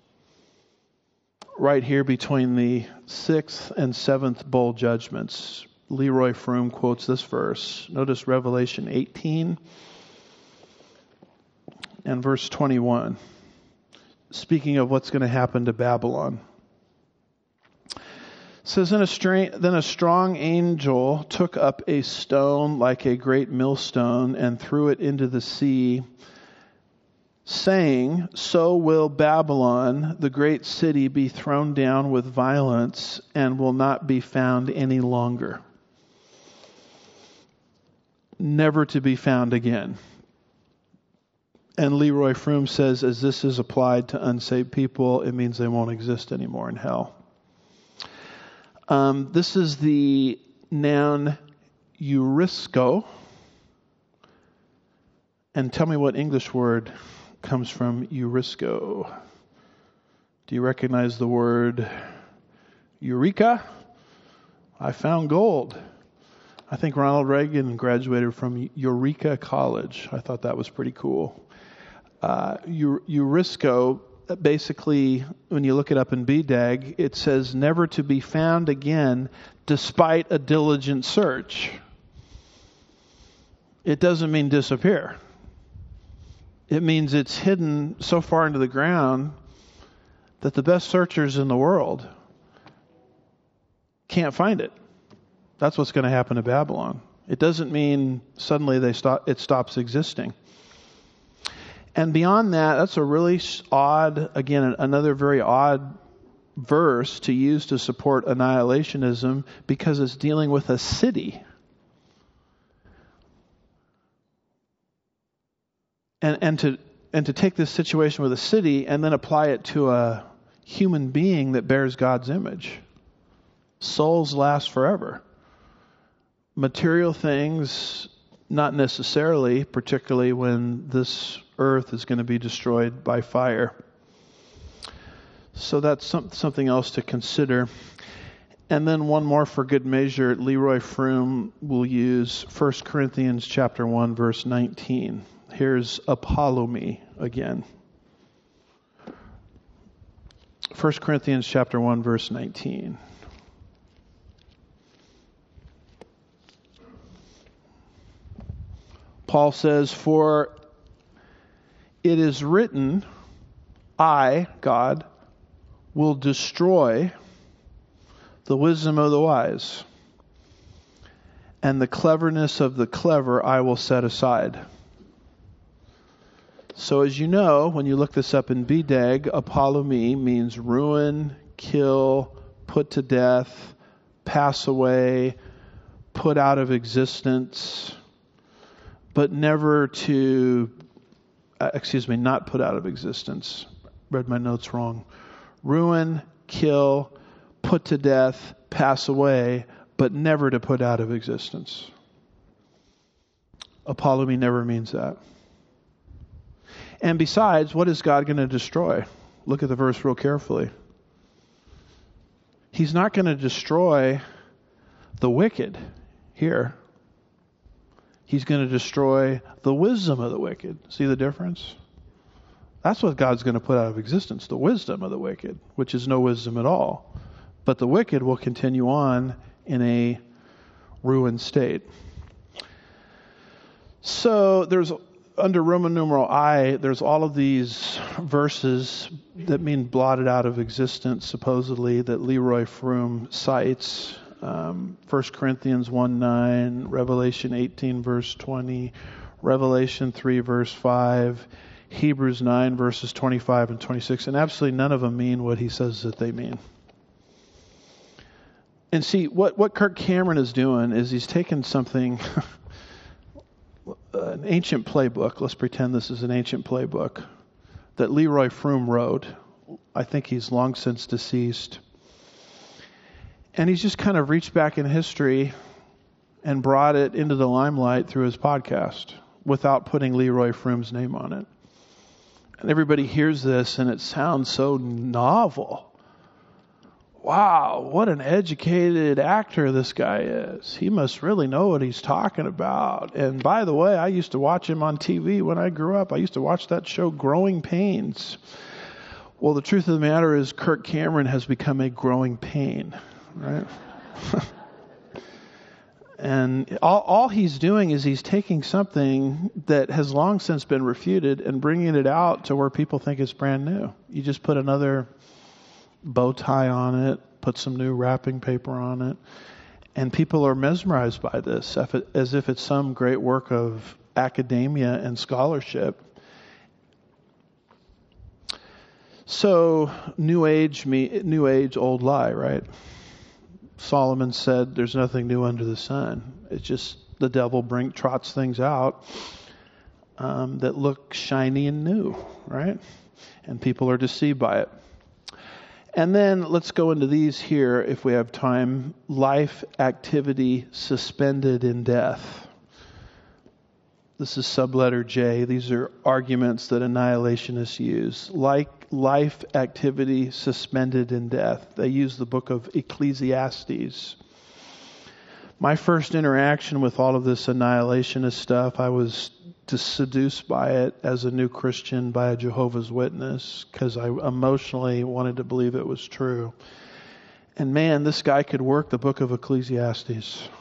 Right here between the sixth and seventh bowl judgments, Leroy Froome quotes this verse. Notice Revelation eighteen and verse twenty-one. Speaking of what's going to happen to Babylon. It says, then a, stra- then a strong angel took up a stone like a great millstone and threw it into the sea, saying, so will Babylon, the great city, be thrown down with violence and will not be found any longer. Never to be found again. And Leroy Froome says, as this is applied to unsaved people, it means they won't exist anymore in hell. Um, this is the noun eurisko. And tell me what English word comes from eurisko. Do you recognize the word eureka? I found gold. I think Ronald Reagan graduated from Eureka College. I thought that was pretty cool. Uh, eurisko, basically, when you look it up in B D A G, it says never to be found again despite a diligent search. It doesn't mean disappear. It means it's hidden so far into the ground that the best searchers in the world can't find it. That's what's going to happen to Babylon. It doesn't mean suddenly they stop, it stops existing. And beyond that, that's a really odd, again, another very odd verse to use to support annihilationism because it's dealing with a city. And, and to and to take this situation with a city and then apply it to a human being that bears God's image. Souls last forever. Material things, not necessarily, particularly when this earth is going to be destroyed by fire. So that's some, something else to consider. And then one more for good measure. Leroy Froom will use First Corinthians chapter one, verse nineteen. Here's apollomy again. First Corinthians chapter one, verse nineteen. Paul says, "For it is written, I, God, will destroy the wisdom of the wise, and the cleverness of the clever I will set aside." So as you know, when you look this up in B D A G, apollomy means ruin, kill, put to death, pass away, put out of existence, but never to, uh, excuse me, not put out of existence. Read my notes wrong. Ruin, kill, put to death, pass away, but never to put out of existence. Apollomy never means that. And besides, what is God going to destroy? Look at the verse real carefully. He's not going to destroy the wicked here. He's going to destroy the wisdom of the wicked. See the difference? That's what God's going to put out of existence, the wisdom of the wicked, which is no wisdom at all. But the wicked will continue on in a ruined state. So there's, under Roman numeral I, there's all of these verses that mean blotted out of existence, supposedly, that Leroy Froom cites. Um, First Corinthians one nine, Revelation eighteen verse twenty, Revelation three verse five, Hebrews nine verses twenty-five and twenty-six, and absolutely none of them mean what he says that they mean. And see, what, what Kirk Cameron is doing is he's taken something, an ancient playbook, let's pretend this is an ancient playbook, that Leroy Froom wrote. I think he's long since deceased. And he's just kind of reached back in history and brought it into the limelight through his podcast without putting Leroy Froom's name on it. And everybody hears this and it sounds so novel. Wow, what an educated actor this guy is. He must really know what he's talking about. And by the way, I used to watch him on T V when I grew up. I used to watch that show Growing Pains. Well, the truth of the matter is Kirk Cameron has become a growing pain. Right? And all, all he's doing is he's taking something that has long since been refuted and bringing it out to where people think it's brand new. You just put another bow tie on it, put some new wrapping paper on it, and people are mesmerized by this as if it's some great work of academia and scholarship. So, New Age, me, New Age, old lie, right? Solomon said there's nothing new under the sun. It's just the devil bring trots things out um, that look shiny and new, right? And people are deceived by it. And then let's go into these here if we have time. Life activity suspended in death. This is subletter J. These are arguments that annihilationists use. Like life activity suspended in death. They use the book of Ecclesiastes. My first interaction with all of this annihilationist stuff, I was seduced by it as a new Christian by a Jehovah's Witness because I emotionally wanted to believe it was true. And man, this guy could work the book of Ecclesiastes.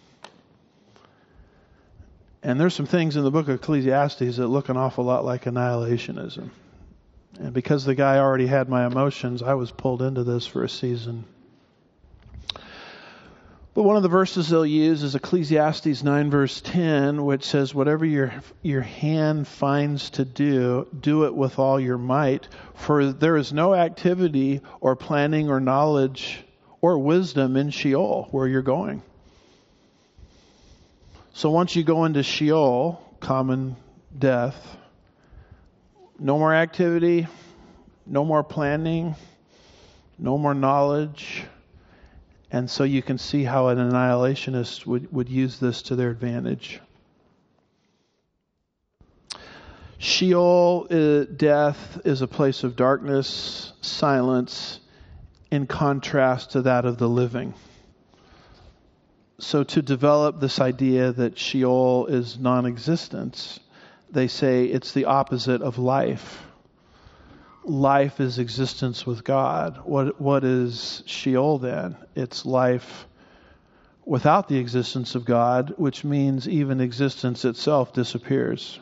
And there's some things in the book of Ecclesiastes that look an awful lot like annihilationism. And because the guy already had my emotions, I was pulled into this for a season. But one of the verses they'll use is Ecclesiastes nine verse ten, which says, whatever your your hand finds to do, do it with all your might, for there is no activity or planning or knowledge or wisdom in Sheol, where you're going. So once you go into Sheol, common death, no more activity, no more planning, no more knowledge. And so you can see how an annihilationist would, would use this to their advantage. Sheol, uh, death, is a place of darkness, silence, in contrast to that of the living. So to develop this idea that Sheol is non-existence, they say it's the opposite of life. Life is existence with God. What what is Sheol then? It's life without the existence of God, which means even existence itself disappears.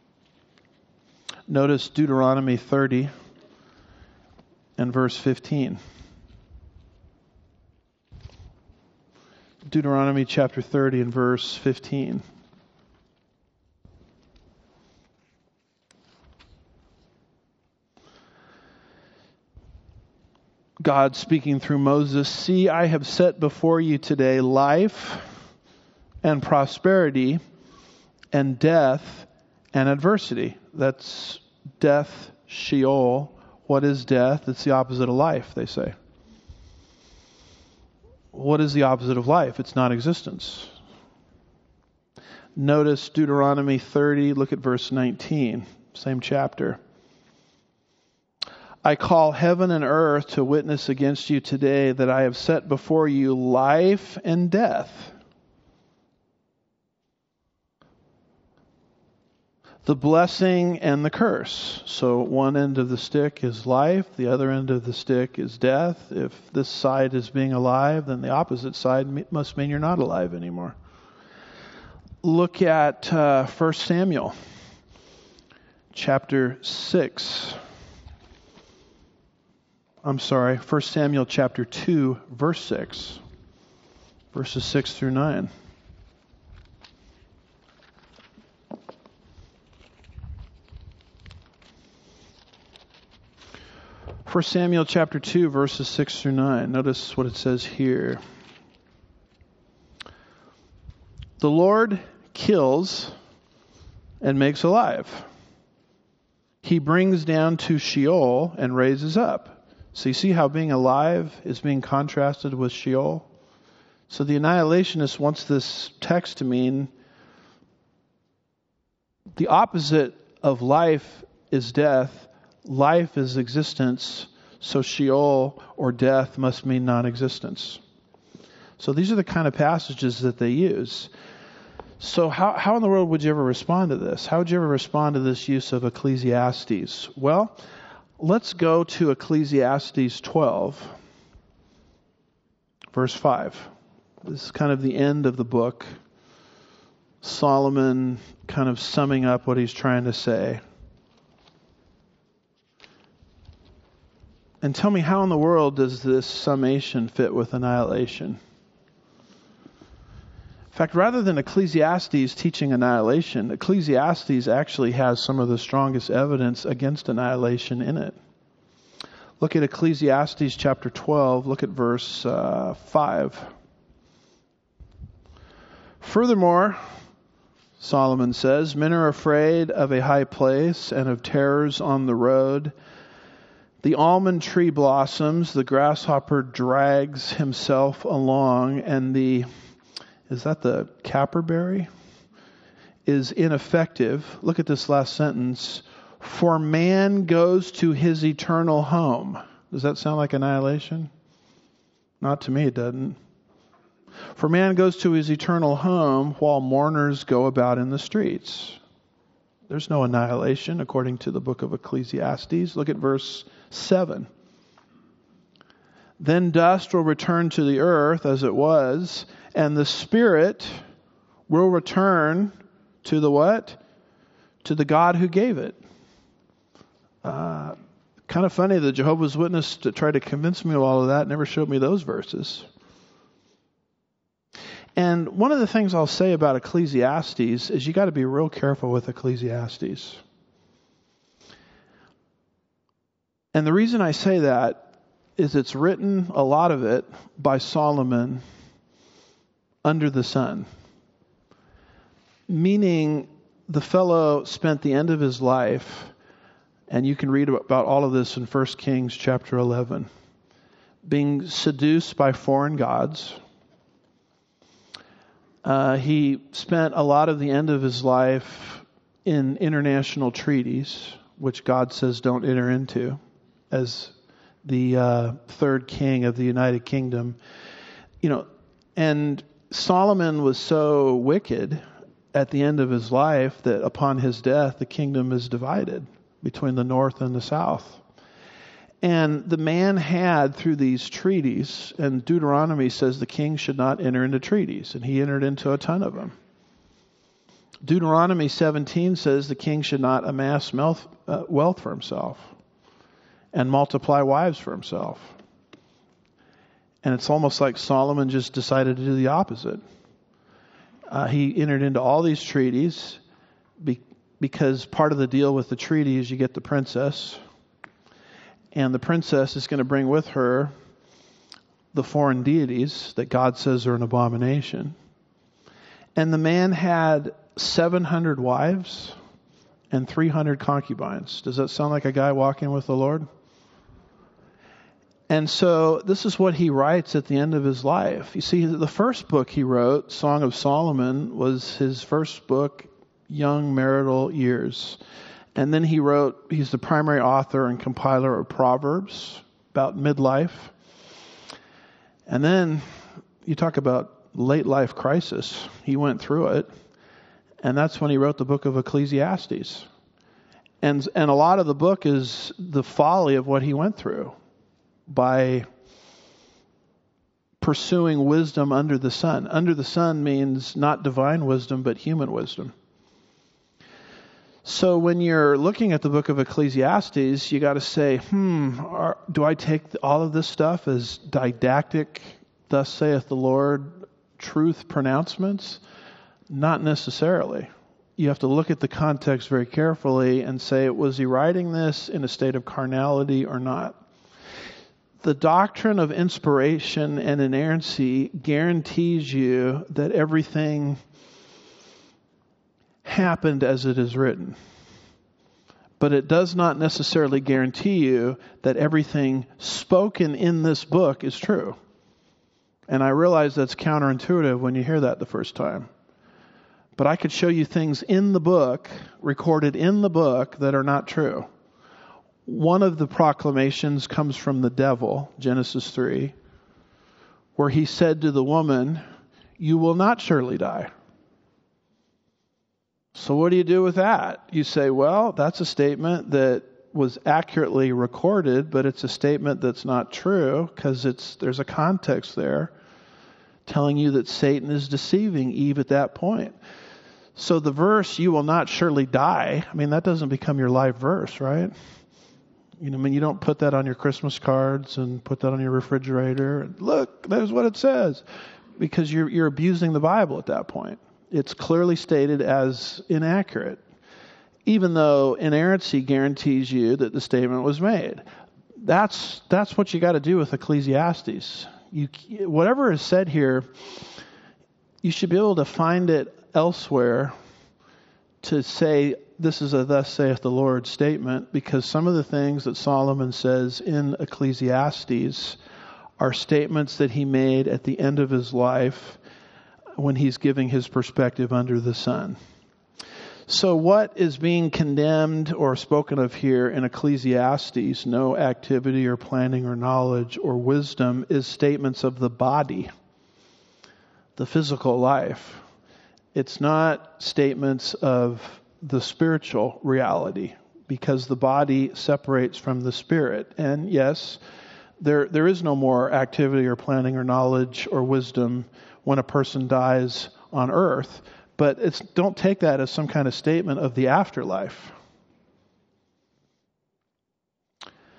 Notice Deuteronomy thirty and verse fifteen. Deuteronomy chapter thirty and verse fifteen. God speaking through Moses, see, I have set before you today life and prosperity and death and adversity. That's death, Sheol. What is death? It's the opposite of life, they say. What is the opposite of life? It's non-existence. Notice Deuteronomy thirty, look at verse nineteen, same chapter. I call heaven and earth to witness against you today that I have set before you life and death, the blessing and the curse. So one end of the stick is life, the other end of the stick is death. If this side is being alive, then the opposite side must mean you're not alive anymore. Look at uh, First Samuel chapter six. I'm sorry, First Samuel chapter two, verse six. Verses six through nine. First Samuel chapter two, verses six through nine. Notice what it says here. The Lord kills and makes alive. He brings down to Sheol and raises up. So you see how being alive is being contrasted with Sheol? So the annihilationist wants this text to mean the opposite of life is death. Life is existence. So Sheol or death must mean non-existence. So these are the kind of passages that they use. So how, how in the world would you ever respond to this? How would you ever respond to this use of Ecclesiastes? Well, let's go to Ecclesiastes twelve, verse five. This is kind of the end of the book. Solomon kind of summing up what he's trying to say. And tell me, how in the world does this summation fit with annihilation? In fact, rather than Ecclesiastes teaching annihilation, Ecclesiastes actually has some of the strongest evidence against annihilation in it. Look at Ecclesiastes chapter twelve, look at verse uh, five. Furthermore, Solomon says, men are afraid of a high place and of terrors on the road. The almond tree blossoms, the grasshopper drags himself along, and the, is that the caperberry? Is ineffective. Look at this last sentence. For man goes to his eternal home. Does that sound like annihilation? Not to me, it doesn't. For man goes to his eternal home while mourners go about in the streets. There's no annihilation according to the book of Ecclesiastes. Look at verse seven. Then dust will return to the earth as it was, and the spirit will return to the what? To the God who gave it. Uh, kind of funny, the Jehovah's Witness to try to convince me of all of that never showed me those verses. And one of the things I'll say about Ecclesiastes is you got to be real careful with Ecclesiastes. And the reason I say that is it's written, a lot of it, by Solomon under the sun. Meaning the fellow spent the end of his life, and you can read about all of this in First Kings chapter eleven, being seduced by foreign gods. Uh, he spent a lot of the end of his life in international treaties, which God says don't enter into, as the uh, third king of the United Kingdom. You know, and Solomon was so wicked at the end of his life that upon his death, the kingdom is divided between the north and the south. And the man had, through these treaties, and Deuteronomy says the king should not enter into treaties, and he entered into a ton of them. Deuteronomy seventeen says the king should not amass wealth, uh, wealth for himself and multiply wives for himself. And it's almost like Solomon just decided to do the opposite. Uh, he entered into all these treaties be, because part of the deal with the treaty is you get the princess. And the princess is going to bring with her the foreign deities that God says are an abomination. And the man had seven hundred wives and three hundred concubines. Does that sound like a guy walking with the Lord? And so this is what he writes at the end of his life. You see, the first book he wrote, Song of Solomon, was his first book, Young Marital Years. And then he wrote, he's the primary author and compiler of Proverbs about midlife. And then you talk about late life crisis. He went through it. And that's when he wrote the book of Ecclesiastes. And, and a lot of the book is the folly of what he went through by pursuing wisdom under the sun. Under the sun means not divine wisdom, but human wisdom. So when you're looking at the book of Ecclesiastes, you got to say, hmm, are, do I take all of this stuff as didactic, thus saith the Lord, truth pronouncements? Not necessarily. You have to look at the context very carefully and say, was he writing this in a state of carnality or not? The doctrine of inspiration and inerrancy guarantees you that everything happened as it is written. But it does not necessarily guarantee you that everything spoken in this book is true. And I realize that's counterintuitive when you hear that the first time. But I could show you things in the book, recorded in the book, that are not true. One of the proclamations comes from the devil, Genesis three, where he said to the woman, "You will not surely die." So what do you do with that? You say, well, that's a statement that was accurately recorded, but it's a statement that's not true because it's there's a context there telling you that Satan is deceiving Eve at that point. So the verse, "You will not surely die," I mean, that doesn't become your life verse, right? You know, I mean, you don't put that on your Christmas cards and put that on your refrigerator. Look, there's what it says. Because you're you're abusing the Bible at that point. It's clearly stated as inaccurate, even though inerrancy guarantees you that the statement was made. That's that's what you got to do with Ecclesiastes. You whatever is said here, you should be able to find it elsewhere to say this is a "thus saith the Lord" statement, because some of the things that Solomon says in Ecclesiastes are statements that he made at the end of his life when he's giving his perspective under the sun. So what is being condemned or spoken of here in Ecclesiastes, no activity or planning or knowledge or wisdom, is statements of the body, the physical life. It's not statements of the spiritual reality, because the body separates from the spirit. And yes, there there is no more activity or planning or knowledge or wisdom when a person dies on earth, but it's don't take that as some kind of statement of the afterlife.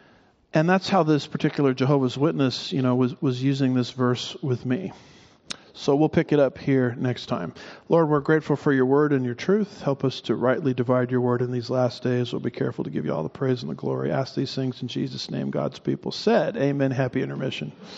And that's how this particular Jehovah's Witness, you know, was was using this verse with me. So we'll pick it up here next time. Lord, we're grateful for your word and your truth. Help us to rightly divide your word in these last days. We'll be careful to give you all the praise and the glory. Ask these things in Jesus' name. God's people said, amen. Happy intermission.